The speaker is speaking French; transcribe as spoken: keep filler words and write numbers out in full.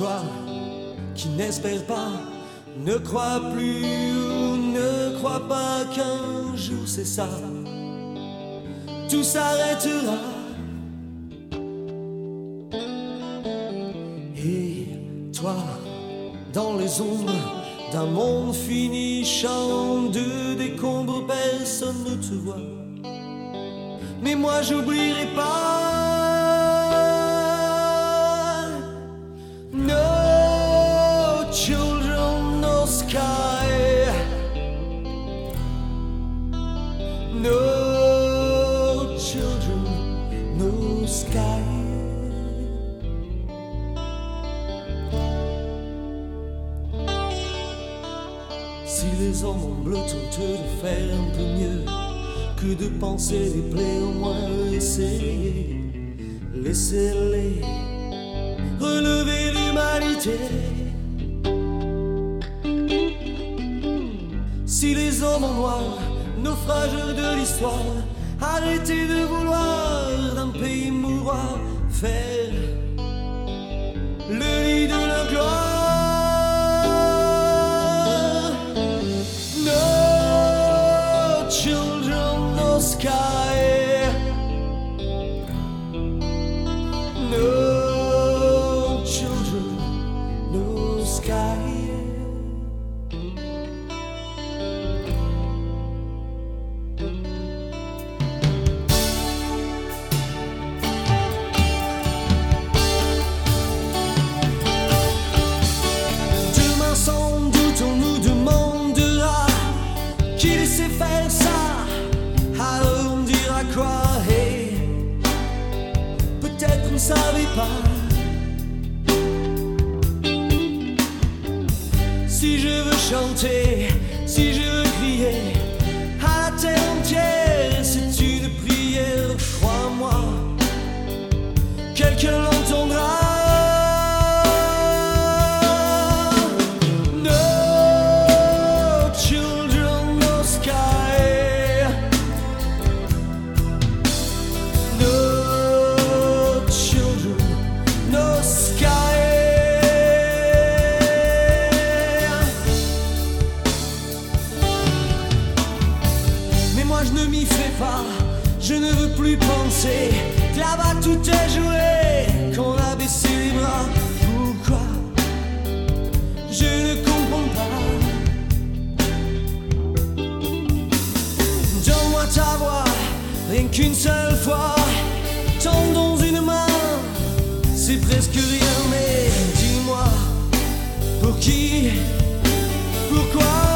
toi qui n'espère pas, ne crois plus ou ne crois pas qu'un jour c'est ça, tout s'arrêtera. Et toi, dans les ombres d'un monde fini, champ de décombres, personne ne te voit. Mais moi j'oublierai pas. No children, no sky. No children, no sky. Si les hommes en bleu tentent de faire un peu mieux que de penser les plaies, au moins essayer, laissez-les relever l'humanité. Si les hommes en noir, naufrageurs de l'histoire, arrêtez de vouloir d'un pays mouroir faire le lit de leur gloire. No children, no sky. No children, no sky. Demain sans doute on nous demandera qui laissait faire ça. Alors on dira quoi? Hey, peut-être on ne savait pas. Si je veux chanter, si je veux crier à la terre entière, c'est une prière, crois-moi, quelqu'un l'entendra. No children, no sky. No children, no sky. Mais moi je ne m'y fais pas, je ne veux plus penser que là-bas tout est joué, qu'on a baissé les bras. Pourquoi? Je ne comprends pas. Donne-moi ta voix, rien qu'une seule fois, tendons une main, c'est presque rien, mais dis-moi, pour qui, pourquoi?